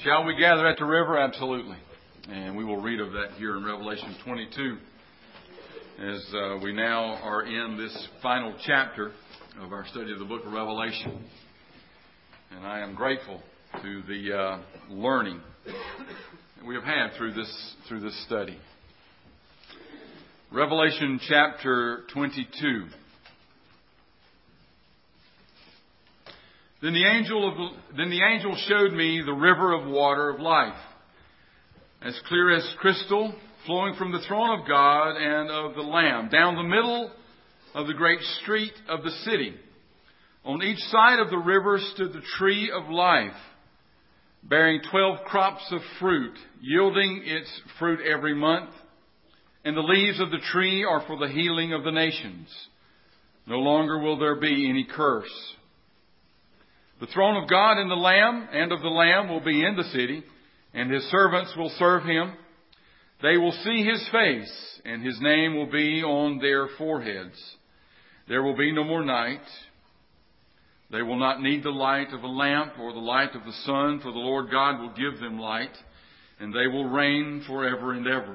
Shall we gather at the river? Absolutely. And we will read of that here in Revelation 22 as we now are in this final chapter of our study of the book of Revelation. And I am grateful to the learning that we have had through this study. Revelation chapter 22. Then the angel showed me the river of water of life, as clear as crystal, flowing from the throne of God and of the Lamb, down the middle of the great street of the city. On each side of the river stood the tree of life, bearing 12 crops of fruit, yielding its fruit every month. And the leaves of the tree are for the healing of the nations. No longer will there be any curse. The throne of God and of the Lamb will be in the city, and His servants will serve Him. They will see His face, and His name will be on their foreheads. There will be no more night. They will not need the light of a lamp or the light of the sun, for the Lord God will give them light, and they will reign forever and ever.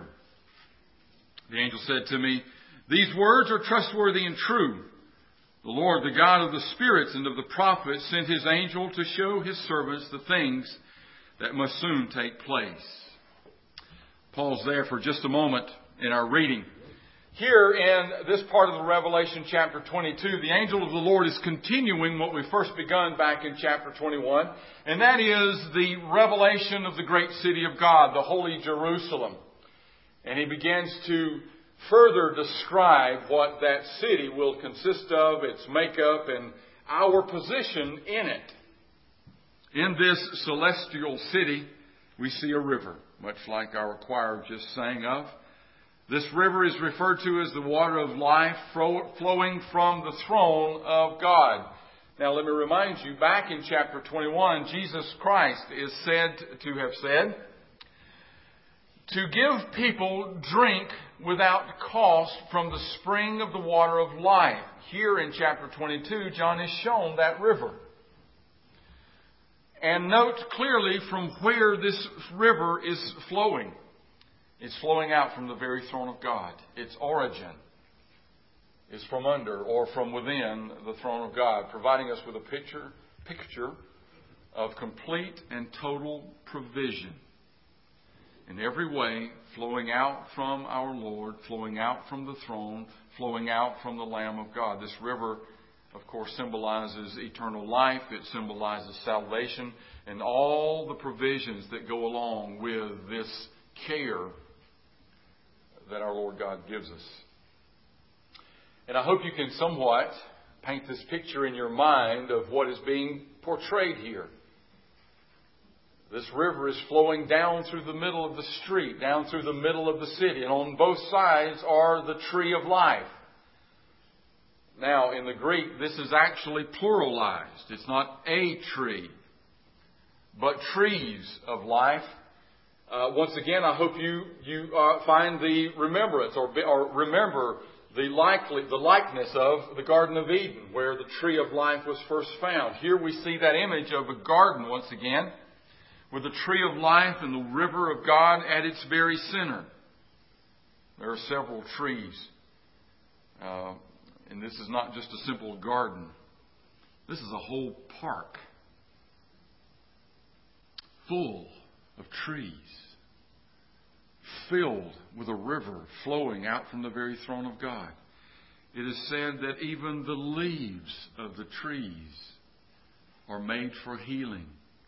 The angel said to me, "These words are trustworthy and true. The Lord, the God of the spirits and of the prophets, sent His angel to show His servants the things that must soon take place." Pause there for just a moment in our reading. Here in this part of the Revelation chapter 22, the angel of the Lord is continuing what we first begun back in chapter 21, and that is the revelation of the great city of God, the holy Jerusalem. And he begins to further describe what that city will consist of, its makeup, and our position in it. In this celestial city, we see a river, much like our choir just sang of. This river is referred to as the water of life flowing from the throne of God. Now let me remind you, back in chapter 21, Jesus Christ is said to have said, to give people drink without cost from the spring of the water of life. Here in chapter 22, John is shown that river. And note clearly from where this river is flowing. It's flowing out from the very throne of God. Its origin is from under or from within the throne of God, providing us with a picture of complete and total provision. In every way, flowing out from our Lord, flowing out from the throne, flowing out from the Lamb of God. This river, of course, symbolizes eternal life. It symbolizes salvation and all the provisions that go along with this care that our Lord God gives us. And I hope you can somewhat paint this picture in your mind of what is being portrayed here. This river is flowing down through the middle of the street, down through the middle of the city. And on both sides are the tree of life. Now, in the Greek, this is actually pluralized. It's not a tree, but trees of life. Once again, I hope you find the remembrance or remember the likeness of the Garden of Eden, where the tree of life was first found. Here we see that image of a garden once again, with the tree of life and the river of God at its very center. There are several trees. And this is not just a simple garden. This is a whole park full of trees, filled with a river flowing out from the very throne of God. It is said that even the leaves of the trees are made for healing.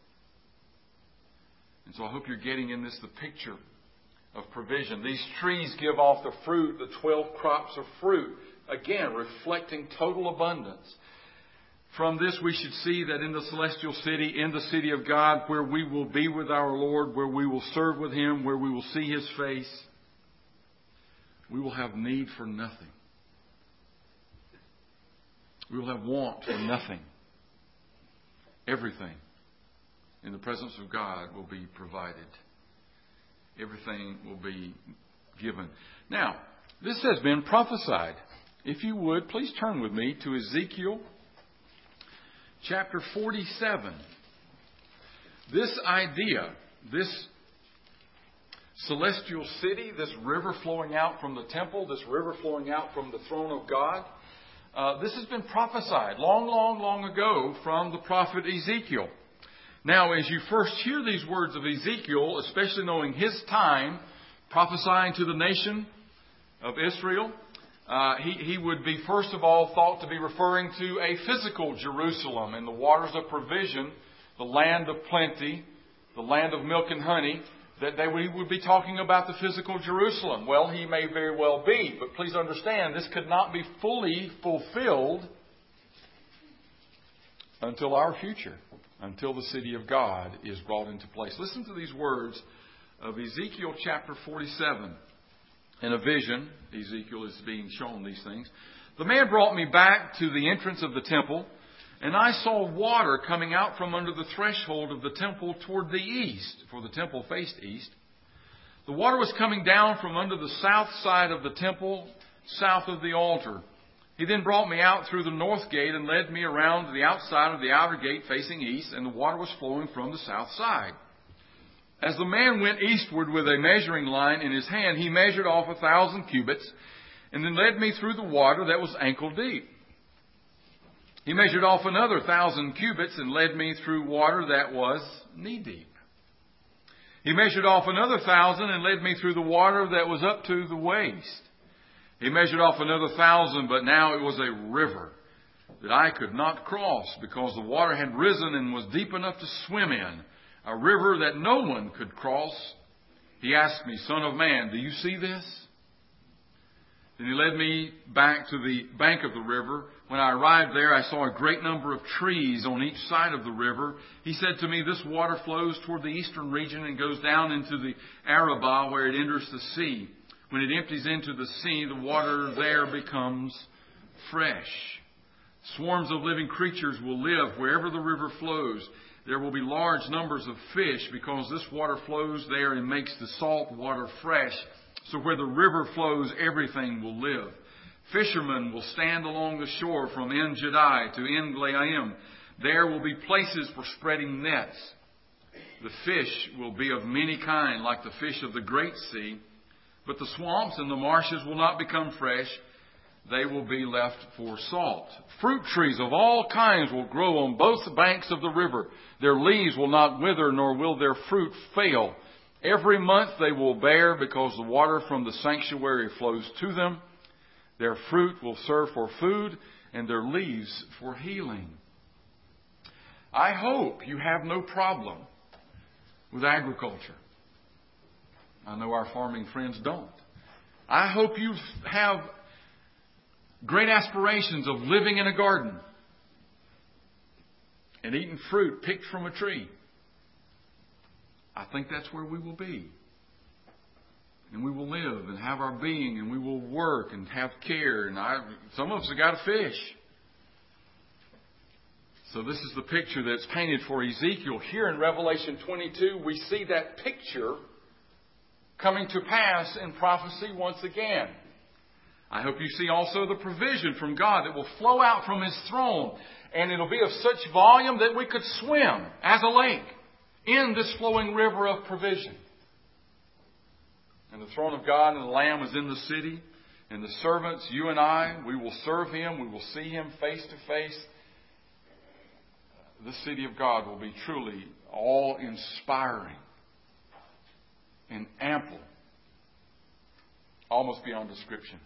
And so I hope you're getting in this the picture of provision. These trees give off the fruit, the 12 crops of fruit. Again, reflecting total abundance. From this we should see that in the celestial city, in the city of God, where we will be with our Lord, where we will serve with Him, where we will see His face, we will have need for nothing. We will have want for nothing. Everything in the presence of God will be provided. Everything will be given. Now, this has been prophesied. If you would, please turn with me to Ezekiel chapter 47. This idea this celestial city, this river flowing out from the temple, this river flowing out from the throne of God, this has been prophesied long ago from the prophet Ezekiel. Now, as you first hear these words of Ezekiel, especially knowing his time, prophesying to the nation of Israel, he would be first of all thought to be referring to a physical Jerusalem and the waters of provision, the land of plenty, the land of milk and honey, that we would be talking about the physical Jerusalem. Well, he may very well be, but please understand, this could not be fully fulfilled until our future, until the city of God is brought into place. Listen to these words of Ezekiel chapter 47. In a vision, Ezekiel is being shown these things. The man brought me back to the entrance of the temple, and I saw water coming out from under the threshold of the temple toward the east, for the temple faced east. The water was coming down from under the south side of the temple, south of the altar. He then brought me out through the north gate and led me around to the outside of the outer gate facing east, and the water was flowing from the south side. As the man went eastward with a measuring line in his hand, he measured off 1,000 cubits, and then led me through the water that was ankle deep. He measured off another 1,000 cubits and led me through water that was knee deep. He measured off another 1,000 and led me through the water that was up to the waist. He measured off another 1,000, but now it was a river that I could not cross because the water had risen and was deep enough to swim in, a river that no one could cross. He asked me, "Son of man, do you see this?" Then he led me back to the bank of the river. When I arrived there, I saw a great number of trees on each side of the river. He said to me, "This water flows toward the eastern region and goes down into the Arabah where it enters the sea. When it empties into the sea, the water there becomes fresh. Swarms of living creatures will live wherever the river flows. There will be large numbers of fish because this water flows there and makes the salt water fresh. So where the river flows, everything will live. Fishermen will stand along the shore from En Gedi to En Glaim. There will be places for spreading nets. The fish will be of many kinds, like the fish of the great sea. But the swamps and the marshes will not become fresh. They will be left for salt. Fruit trees of all kinds will grow on both banks of the river. Their leaves will not wither, nor will their fruit fail. Every month they will bear because the water from the sanctuary flows to them. Their fruit will serve for food and their leaves for healing." I hope you have no problem with agriculture. I know our farming friends don't. I hope you have great aspirations of living in a garden and eating fruit picked from a tree. I think that's where we will be. And we will live and have our being, and we will work and have care. And some of us have got to fish. So this is the picture that's painted for Ezekiel. Here in Revelation 22, we see that picture coming to pass in prophecy once again. I hope you see also the provision from God that will flow out from His throne. And it'll be of such volume that we could swim as a lake in this flowing river of provision. And the throne of God and the Lamb is in the city. And the servants, you and I, we will serve Him. We will see Him face to face. The city of God will be truly awe-inspiring and ample, almost beyond description.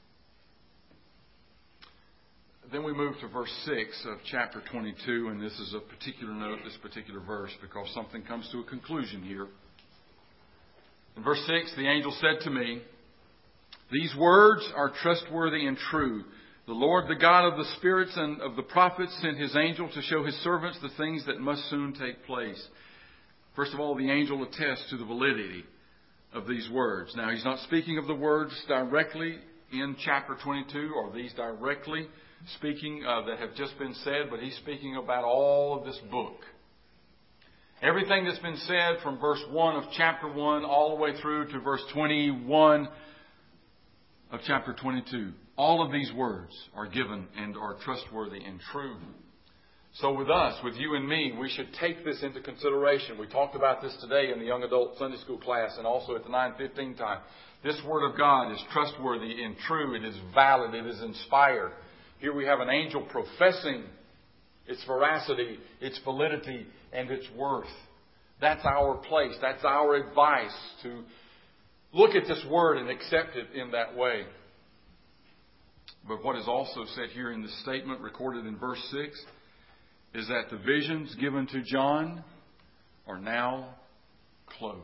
Then we move to verse 6 of chapter 22, and this is a particular note, this particular verse, because something comes to a conclusion here. In verse 6, the angel said to me, "These words are trustworthy and true. The Lord, the God of the spirits and of the prophets, sent His angel to show His servants the things that must soon take place." First of all, the angel attests to the validity of these words. Now, he's not speaking of the words directly in chapter 22, or these directly speaking that have just been said, but he's speaking about all of this book. Everything that's been said from verse 1 of chapter 1 all the way through to verse 21 of chapter 22. All of these words are given and are trustworthy and true. So with us, with you and me, we should take this into consideration. We talked about this today in the young adult Sunday school class and also at the 9:15 time. This Word of God is trustworthy and true. It is valid. It is inspired. Here we have an angel professing its veracity, its validity, and its worth. That's our place. That's our advice, to look at this Word and accept it in that way. But what is also said here in the statement recorded in verse 6 is that the visions given to John are now closed.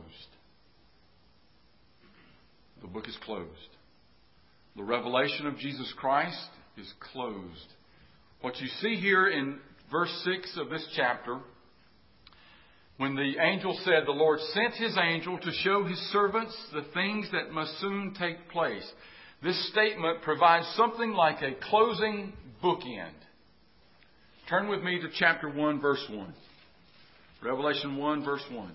The book is closed. The revelation of Jesus Christ is closed. What you see here in verse 6 of this chapter, when the angel said, the Lord sent His angel to show His servants the things that must soon take place. This statement provides something like a closing bookend. Turn with me to chapter 1, verse 1. Revelation 1, verse 1.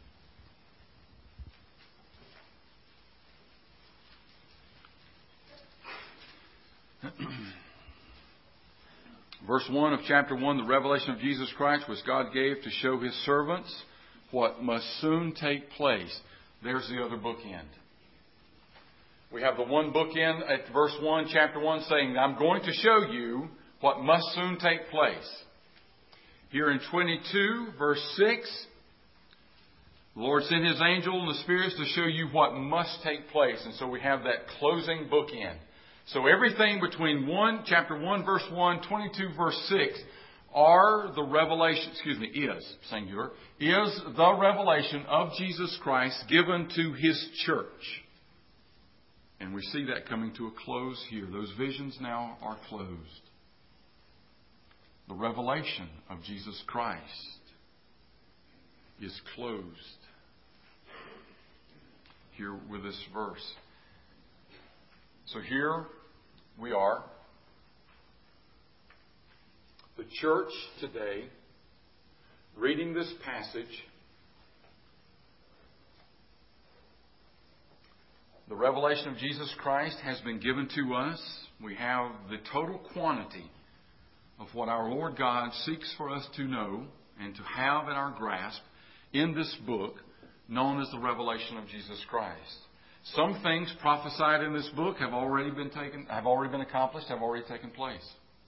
Verse 1 of chapter 1, the revelation of Jesus Christ, which God gave to show His servants what must soon take place. There's the other bookend. We have the one bookend at verse 1, chapter 1, saying, I'm going to show you what must soon take place. Here in 22, verse 6, the Lord sent His angel and the spirits to show you what must take place. And so we have that closing bookend. So everything between chapter 1, verse 1, 22, verse 6, are the revelation, is, singular, is the revelation of Jesus Christ given to His church. And we see that coming to a close here. Those visions now are closed. The revelation of Jesus Christ is closed here with this verse. So here we are. The church today, reading this passage. The revelation of Jesus Christ has been given to us. We have the total quantity of what our Lord God seeks for us to know and to have in our grasp in this book known as the revelation of Jesus Christ. Some things prophesied in this book have already been accomplished, have already taken place.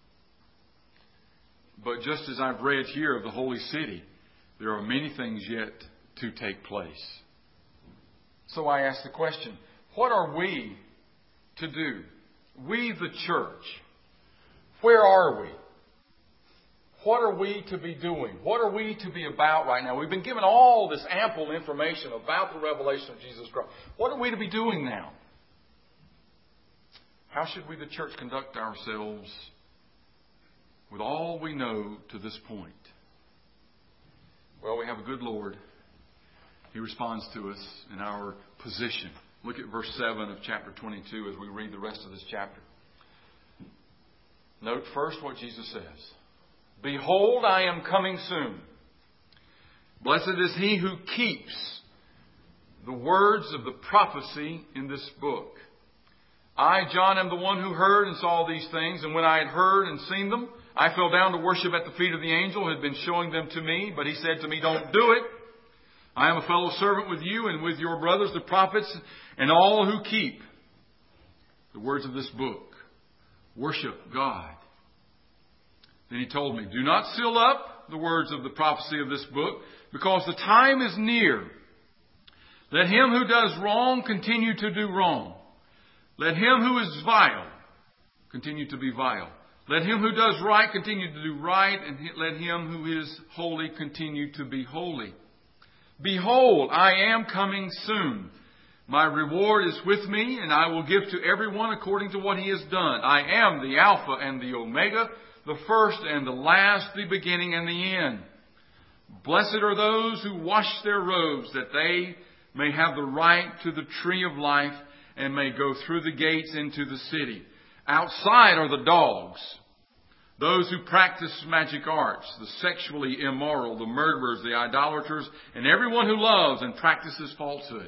But just as I've read here of the holy city, there are many things yet to take place. So I ask the question, what are we to do? We, the church, where are we? What are we to be doing? What are we to be about right now? We've been given all this ample information about the revelation of Jesus Christ. What are we to be doing now? How should we, the church, conduct ourselves with all we know to this point? Well, we have a good Lord. He responds to us in our position. Look at verse 7 of chapter 22 as we read the rest of this chapter. Note first what Jesus says. Behold, I am coming soon. Blessed is he who keeps the words of the prophecy in this book. I, John, am the one who heard and saw these things, and when I had heard and seen them, I fell down to worship at the feet of the angel who had been showing them to me, but he said to me, don't do it. I am a fellow servant with you and with your brothers, the prophets, and all who keep the words of this book. Worship God. Then he told me, do not seal up the words of the prophecy of this book, because the time is near. Let him who does wrong continue to do wrong. Let him who is vile continue to be vile. Let him who does right continue to do right, and let him who is holy continue to be holy. Behold, I am coming soon. My reward is with me, and I will give to everyone according to what he has done. I am the Alpha and the Omega, the first and the last, the beginning and the end. Blessed are those who wash their robes, that they may have the right to the tree of life and may go through the gates into the city. Outside are the dogs, those who practice magic arts, the sexually immoral, the murderers, the idolaters, and everyone who loves and practices falsehood.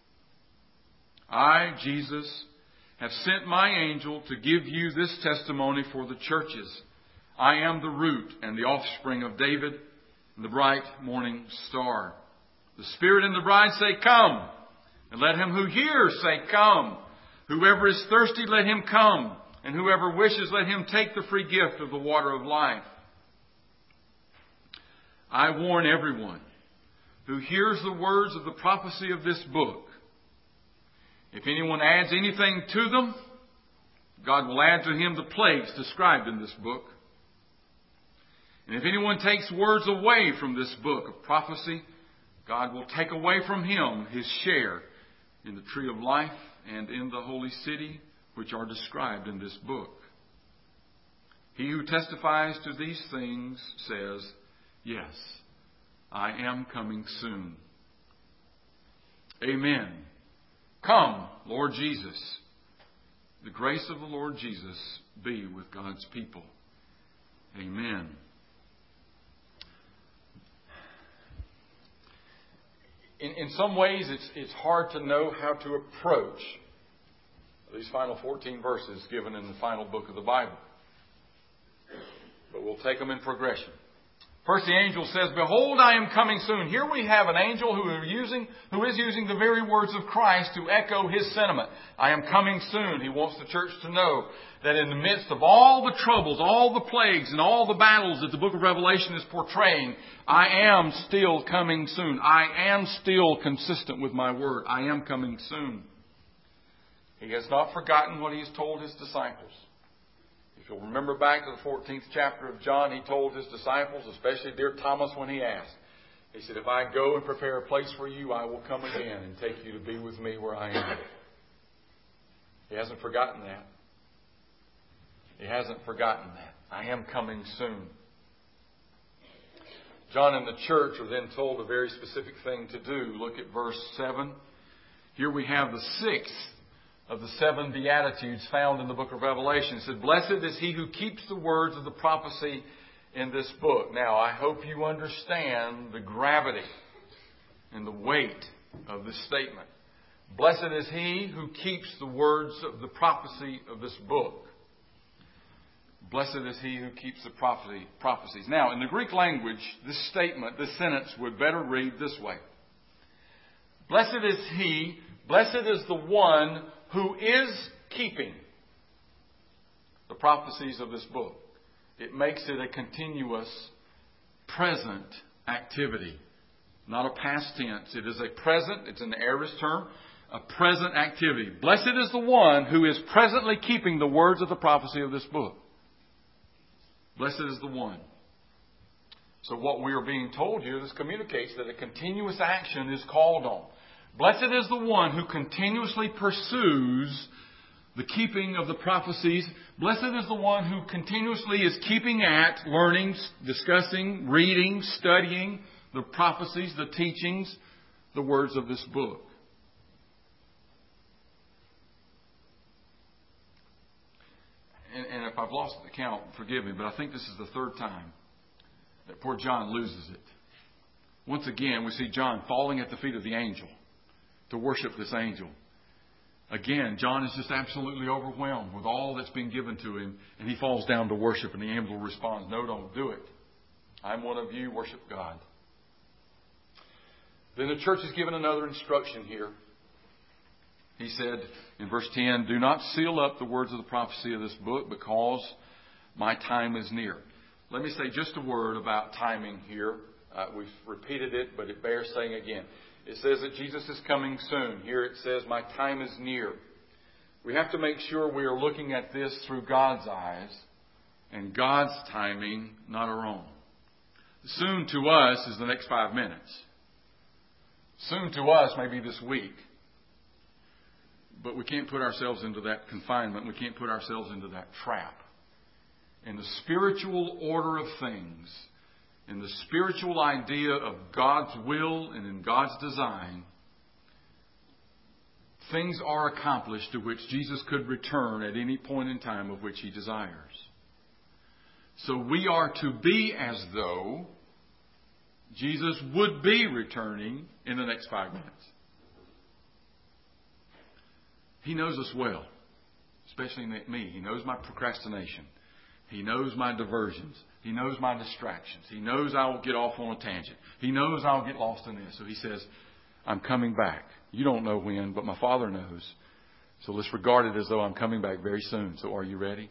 I, Jesus, have sent my angel to give you this testimony for the churches. I am the root and the offspring of David, and the bright morning star. The Spirit and the bride say, Come. And let him who hears say, Come. Whoever is thirsty, let him come. And whoever wishes, let him take the free gift of the water of life. I warn everyone who hears the words of the prophecy of this book. If anyone adds anything to them, God will add to him the plagues described in this book. And if anyone takes words away from this book of prophecy, God will take away from him his share in the tree of life and in the holy city, which are described in this book. He who testifies to these things says, Yes, I am coming soon. Amen. Come, Lord Jesus. The grace of the Lord Jesus be with God's people. Amen. In some ways, it's hard to know how to approach these final 14 verses given in the final book of the Bible. But we'll take them in progression. First, the angel says, Behold, I am coming soon. Here we have an angel who is using the very words of Christ to echo his sentiment. I am coming soon. He wants the church to know that in the midst of all the troubles, all the plagues, and all the battles that the book of Revelation is portraying, I am still coming soon. I am still consistent with my word. I am coming soon. He has not forgotten what he has told his disciples. If you'll remember back to the 14th chapter of John, he told his disciples, especially dear Thomas when he asked, he said, If I go and prepare a place for you, I will come again and take you to be with me where I am. He hasn't forgotten that. He hasn't forgotten that. I am coming soon. John and the church are then told a very specific thing to do. Look at verse 7. Here we have the sixth of the 7 Beatitudes found in the book of Revelation. It said, Blessed is he who keeps the words of the prophecy in this book. Now, I hope you understand the gravity and the weight of this statement. Blessed is he who keeps the words of the prophecy of this book. Blessed is he who keeps the prophecies. Now, in the Greek language, this statement, this sentence would better read this way. Blessed is he, blessed is the one who is keeping the prophecies of this book. It makes it a continuous present activity, not a past tense. It is a present, it's an aorist term, a present activity. Blessed is the one who is presently keeping the words of the prophecy of this book. Blessed is the one. So what we are being told here, this communicates that a continuous action is called on. Blessed is the one who continuously pursues the keeping of the prophecies. Blessed is the one who continuously is keeping at learning, discussing, reading, studying the prophecies, the teachings, the words of this book. And if I've lost the count, forgive me, but I think this is the third time that poor John loses it. Once again, we see John falling at the feet of the angel to worship this angel. Again, John is just absolutely overwhelmed with all that's been given to him, and he falls down to worship, and the angel responds, No, don't do it. I'm one of you, worship God. Then the church is given another instruction here. He said in verse 10, Do not seal up the words of the prophecy of this book, because my time is near. Let me say just a word about timing here. We've repeated it, but it bears saying again. It says that Jesus is coming soon. Here it says, my time is near. We have to make sure we are looking at this through God's eyes and God's timing, not our own. Soon to us is the next 5 minutes. Soon to us may be this week. But we can't put ourselves into that confinement. We can't put ourselves into that trap. In the spiritual order of things, in the spiritual idea of God's will and in God's design, things are accomplished to which Jesus could return at any point in time of which He desires. So we are to be as though Jesus would be returning in the next 5 minutes. He knows us well, especially me. He knows my procrastination. He knows my diversions. He knows my distractions. He knows I will get off on a tangent. He knows I'll get lost in this. So He says, I'm coming back. You don't know when, but my Father knows. So let's regard it as though I'm coming back very soon. So are you ready?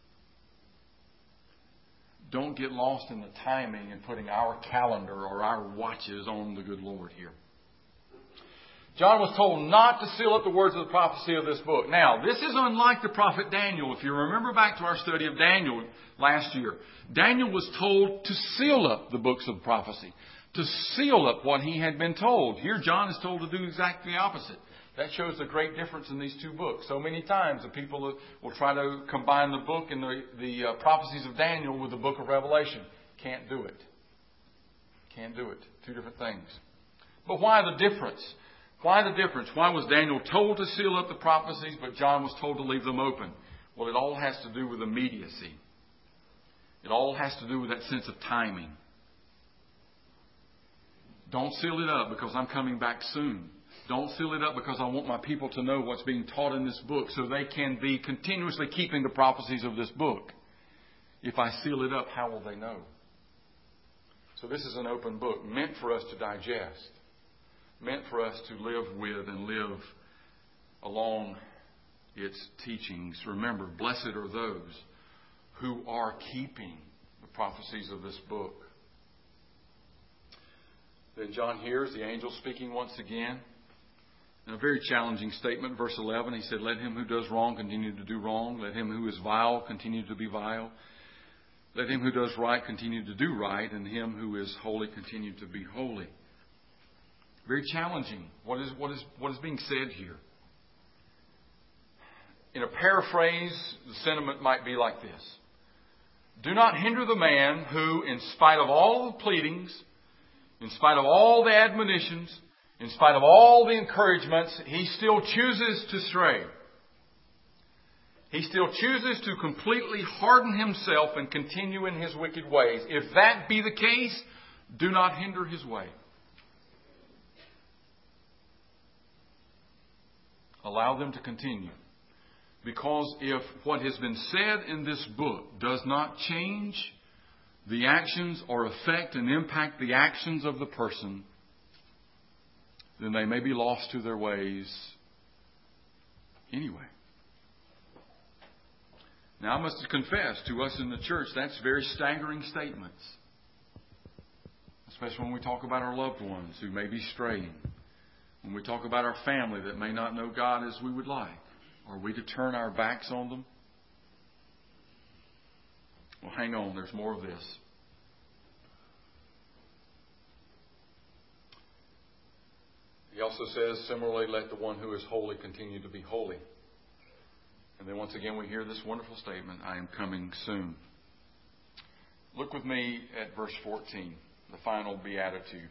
Don't get lost in the timing and putting our calendar or our watches on the good Lord here. John was told not to seal up the words of the prophecy of this book. Now, this is unlike the prophet Daniel. If you remember back to our study of Daniel last year, Daniel was told to seal up the books of prophecy, to seal up what he had been told. Here, John is told to do exactly the opposite. That shows the great difference in these two books. So many times the people will try to combine the book and the prophecies of Daniel with the book of Revelation. Can't do it. Can't do it. Two different things. But why the difference? Why the difference? Why was Daniel told to seal up the prophecies, but John was told to leave them open? Well, it all has to do with immediacy. It all has to do with that sense of timing. Don't seal it up because I'm coming back soon. Don't seal it up because I want my people to know what's being taught in this book so they can be continuously keeping the prophecies of this book. If I seal it up, how will they know? So this is an open book meant for us to digest, meant for us to live with and live along its teachings. Remember, blessed are those who are keeping the prophecies of this book. Then John hears the angel speaking once again. A very challenging statement, verse 11. He said, let him who does wrong continue to do wrong. Let him who is vile continue to be vile. Let him who does right continue to do right. And him who is holy continue to be holy. Very challenging. What is being said here? In a paraphrase, the sentiment might be like this. Do not hinder the man who, in spite of all the pleadings, in spite of all the admonitions, in spite of all the encouragements, he still chooses to stray. He still chooses to completely harden himself and continue in his wicked ways. If that be the case, do not hinder his way. Allow them to continue. Because if what has been said in this book does not change the actions or affect and impact the actions of the person, then they may be lost to their ways anyway. Now, I must confess to us in the church, that's very staggering statements. Especially when we talk about our loved ones who may be straying. When we talk about our family that may not know God as we would like. Are we to turn our backs on them? Well, hang on. There's more of this. He also says, similarly, let the one who is holy continue to be holy. And then once again we hear this wonderful statement, I am coming soon. Look with me at verse 14, the final beatitude.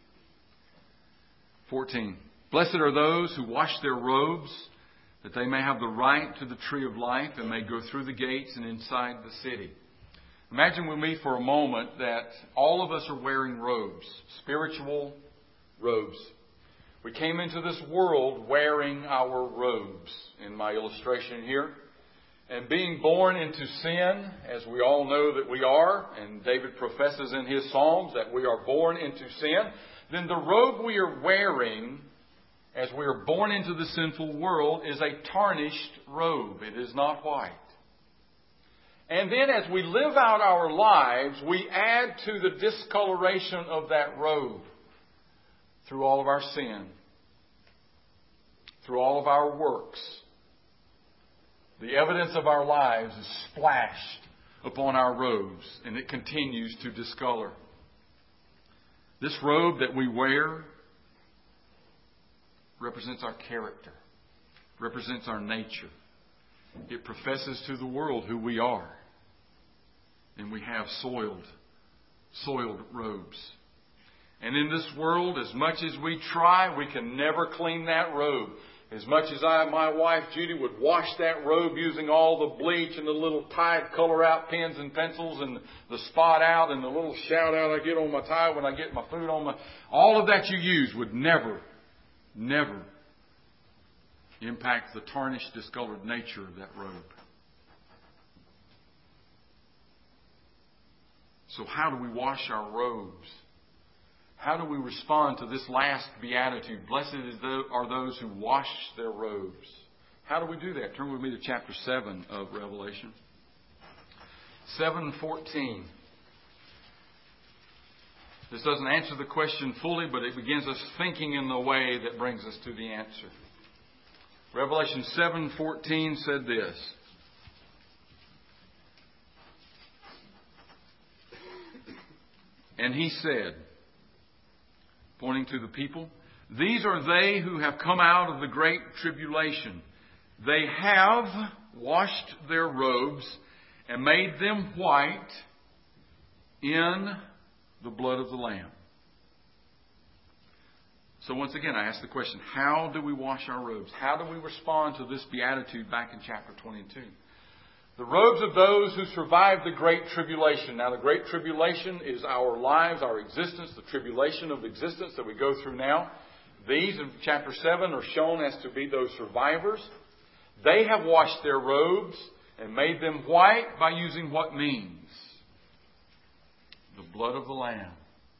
14. Blessed are those who wash their robes, that they may have the right to the tree of life and may go through the gates and inside the city. Imagine with me for a moment that all of us are wearing robes, spiritual robes. We came into this world wearing our robes in my illustration here. And being born into sin, as we all know that we are, and David professes in his Psalms that we are born into sin, then the robe we are wearing as we are born into the sinful world is a tarnished robe. It is not white. And then as we live out our lives, we add to the discoloration of that robe through all of our sin, through all of our works. The evidence of our lives is splashed upon our robes, and it continues to discolor. This robe that we wear represents our character, represents our nature. It professes to the world who we are. And we have soiled robes. And in this world, as much as we try, we can never clean that robe. As much as my wife Judy would wash that robe using all the bleach and the little Tide color out pens and pencils and the spot out and the little shout out I get on my tie when I get my food on my... All of that you use would never impact the tarnished, discolored nature of that robe. So how do we wash our robes? How do we respond to this last beatitude? Blessed are those who wash their robes. How do we do that? Turn with me to chapter 7 of Revelation. 7:14. This doesn't answer the question fully, but it begins us thinking in the way that brings us to the answer. Revelation 7:14 said this. And he said, pointing to the people, these are they who have come out of the great tribulation. They have washed their robes and made them white in the blood of the Lamb. So once again, I ask the question, how do we wash our robes? How do we respond to this beatitude back in chapter 22? The robes of those who survived the Great Tribulation. Now, the Great Tribulation is our lives, our existence, the tribulation of existence that we go through now. These, in chapter 7, are shown as to be those survivors. They have washed their robes and made them white by using what means? The blood of the Lamb.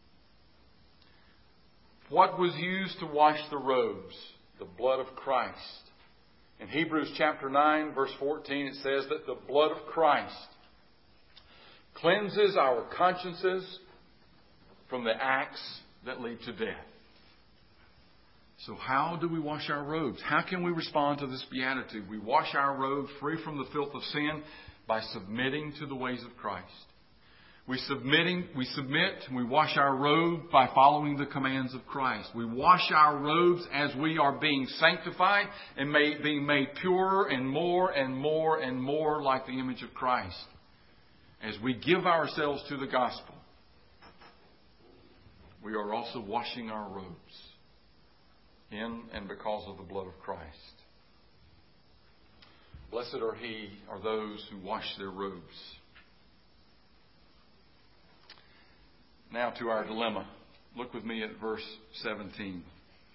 What was used to wash the robes? The blood of Christ. In Hebrews chapter 9, verse 14, it says that the blood of Christ cleanses our consciences from the acts that lead to death. So how do we wash our robes? How can we respond to this beatitude? We wash our robes free from the filth of sin by submitting to the ways of Christ. We submit, we wash our robe by following the commands of Christ. We wash our robes as we are being sanctified and being made purer and more and more and more like the image of Christ. As we give ourselves to the gospel, we are also washing our robes in and because of the blood of Christ. Blessed are those who wash their robes. Now to our dilemma. Look with me at verse 17.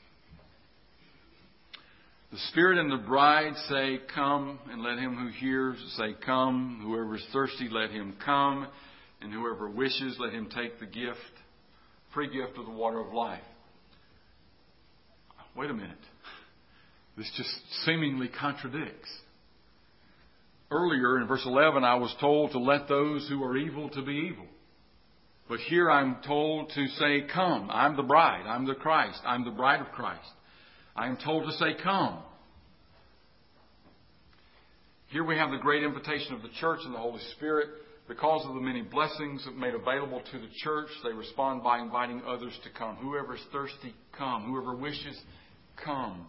The Spirit and the bride say, come, and let him who hears say, come. Whoever is thirsty, let him come. And whoever wishes, let him take the gift, free gift of the water of life. Wait a minute. This just seemingly contradicts. Earlier in verse 11, I was told to let those who are evil to be evil. But here I'm told to say, come. I'm the bride. I'm the Christ. I'm the bride of Christ. I am told to say, come. Here we have the great invitation of the church and the Holy Spirit. Because of the many blessings made available to the church, they respond by inviting others to come. Whoever is thirsty, come. Whoever wishes, come.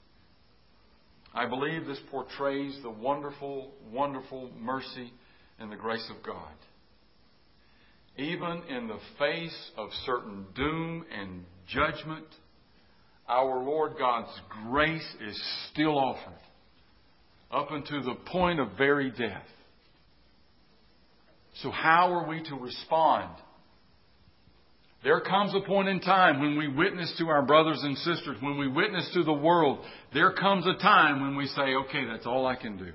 I believe this portrays the wonderful, wonderful mercy and the grace of God. Even in the face of certain doom and judgment, our Lord God's grace is still offered up unto the point of very death. So how are we to respond? There comes a point in time when we witness to our brothers and sisters, when we witness to the world, there comes a time when we say, okay, that's all I can do.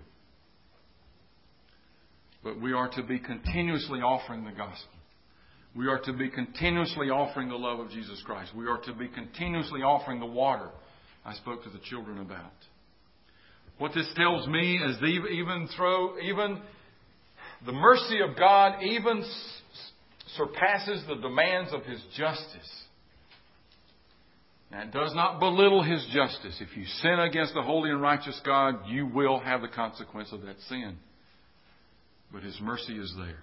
But we are to be continuously offering the gospel. We are to be continuously offering the love of Jesus Christ. We are to be continuously offering the water I spoke to the children about. What this tells me is even the mercy of God even surpasses the demands of His justice. Now, it does not belittle His justice. If you sin against the holy and righteous God, you will have the consequence of that sin. But His mercy is there.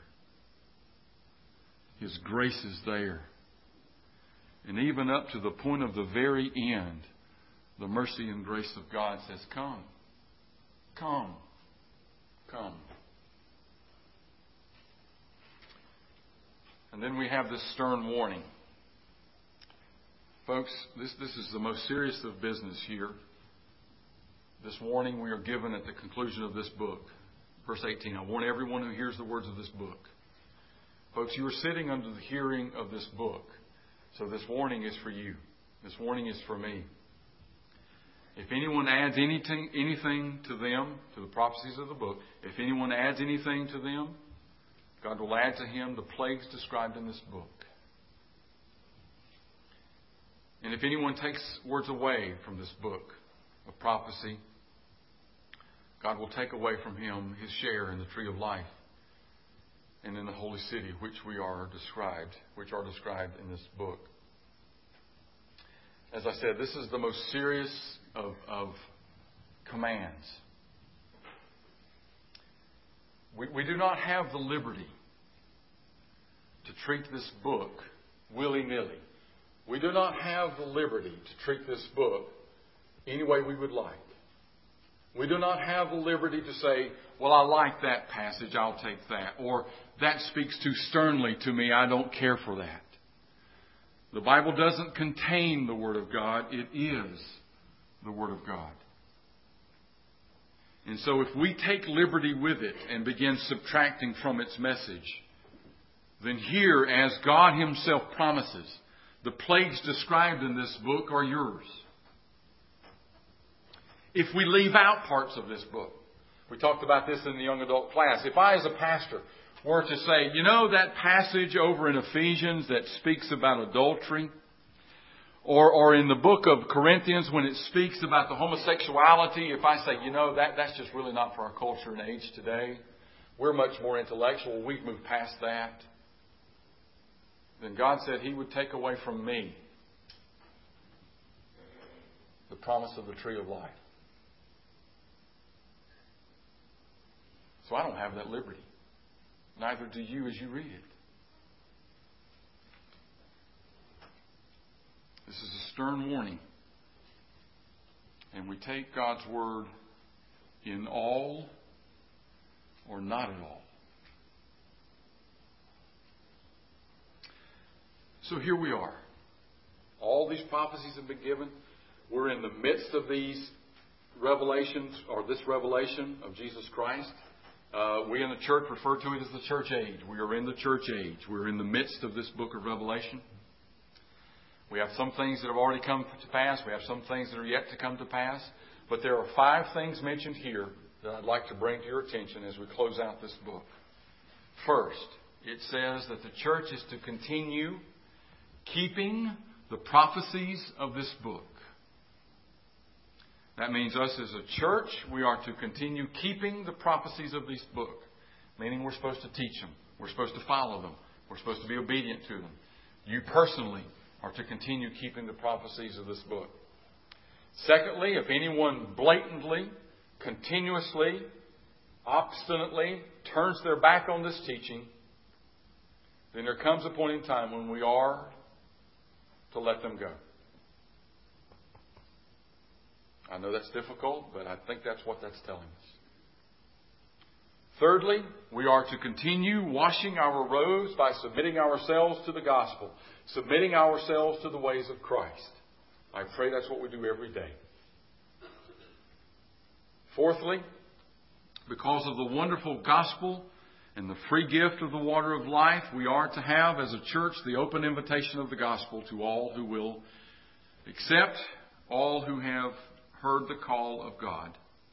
His grace is there. And even up to the point of the very end, the mercy and grace of God says, come. Come. Come. And then we have this stern warning. Folks, this is the most serious of business here. This warning we are given at the conclusion of this book. Verse 18, I warn everyone who hears the words of this book. Folks, you are sitting under the hearing of this book. So this warning is for you. This warning is for me. If anyone adds anything to them, to the prophecies of the book, if anyone adds anything to them, God will add to him the plagues described in this book. And if anyone takes words away from this book of prophecy, God will take away from him his share in the tree of life and in the holy city which are described in this book. As I said, this is the most serious of commands. We do not have the liberty to treat this book willy-nilly. We do not have the liberty to treat this book any way we would like. We do not have the liberty to say, well, I like that passage, I'll take that. Or, that speaks too sternly to me, I don't care for that. The Bible doesn't contain the Word of God. It is the Word of God. And so if we take liberty with it and begin subtracting from its message, then here, as God Himself promises, the plagues described in this book are yours. If we leave out parts of this book, we talked about this in the young adult class. If I, as a pastor, were to say, that passage over in Ephesians that speaks about adultery, or in the book of Corinthians when it speaks about the homosexuality, if I say, that's just really not for our culture and age today. We're much more intellectual. We've moved past that. Then God said He would take away from me the promise of the tree of life. So I don't have that liberty. Neither do you as you read it. This is a stern warning. And we take God's Word in all or not at all. So here we are. All these prophecies have been given. We're in the midst of these revelations, or this revelation of Jesus Christ. We in the church refer to it as the church age. We are in the church age. We're in the midst of this book of Revelation. We have some things that have already come to pass. We have some things that are yet to come to pass. But there are 5 things mentioned here that I'd like to bring to your attention as we close out this book. First, it says that the church is to continue keeping the prophecies of this book. That means us as a church, we are to continue keeping the prophecies of this book. Meaning we're supposed to teach them. We're supposed to follow them. We're supposed to be obedient to them. You personally are to continue keeping the prophecies of this book. Secondly, if anyone blatantly, continuously, obstinately turns their back on this teaching, then there comes a point in time when we are to let them go. I know that's difficult, but I think that's what that's telling us. Thirdly, we are to continue washing our robes by submitting ourselves to the gospel, submitting ourselves to the ways of Christ. I pray that's what we do every day. Fourthly, because of the wonderful gospel and the free gift of the water of life, we are to have as a church the open invitation of the gospel to all who will accept, all who have heard the call of God.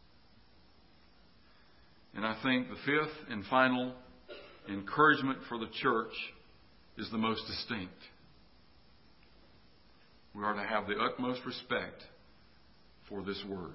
And I think the fifth and final encouragement for the church is the most distinct. We are to have the utmost respect for this word,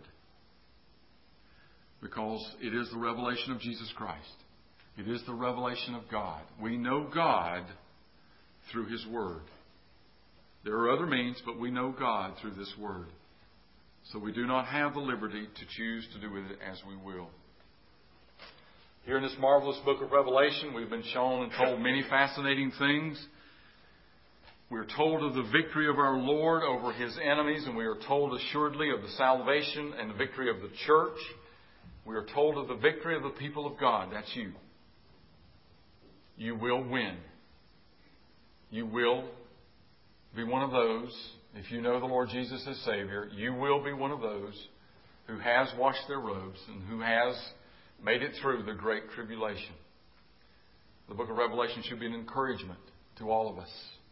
because it is the revelation of Jesus Christ. It is the revelation of God. We know God through His Word. There are other means, but we know God through this Word. So we do not have the liberty to choose to do with it as we will. Here in this marvelous book of Revelation, we've been shown and told many fascinating things. We're told of the victory of our Lord over His enemies, and we are told assuredly of the salvation and the victory of the church. We are told of the victory of the people of God. That's you. You will win. You will be one of those, if you know the Lord Jesus as Savior, you will be one of those who has washed their robes and who has made it through the great tribulation. The book of Revelation should be an encouragement to all of us.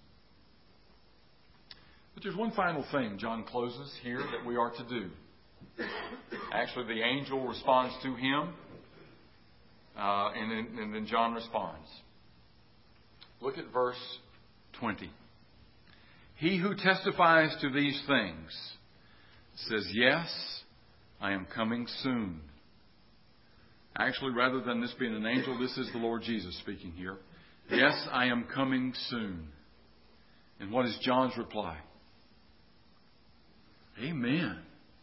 But there's one final thing John closes here that we are to do. Actually, the angel responds to him, and then John responds. Look at verse 20. He who testifies to these things says, yes, I am coming soon. Actually, rather than this being an angel, this is the Lord Jesus speaking here. Yes, I am coming soon. And what is John's reply? Amen.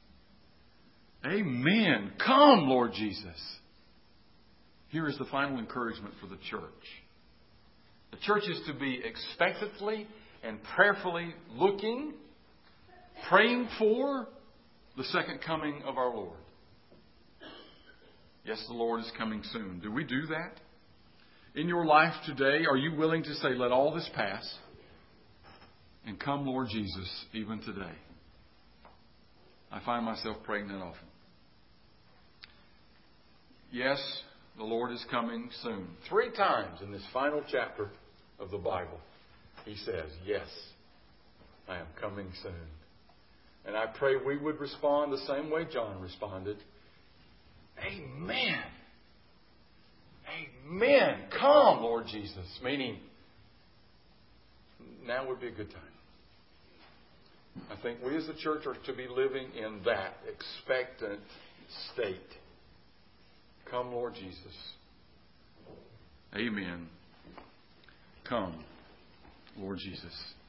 Amen. Come, Lord Jesus. Here is the final encouragement for the church. The church is to be expectantly and prayerfully looking, praying for the second coming of our Lord. Yes, the Lord is coming soon. Do we do that? In your life today, are you willing to say, let all this pass and come, Lord Jesus, even today? I find myself praying that often. Yes, the Lord is coming soon. 3 times in this final chapter of the Bible, He says, yes, I am coming soon. And I pray we would respond the same way John responded. Amen. Amen. Come, Lord Jesus. Meaning, now would be a good time. I think we as the church are to be living in that expectant state. Come, Lord Jesus. Amen. Come, Lord Jesus.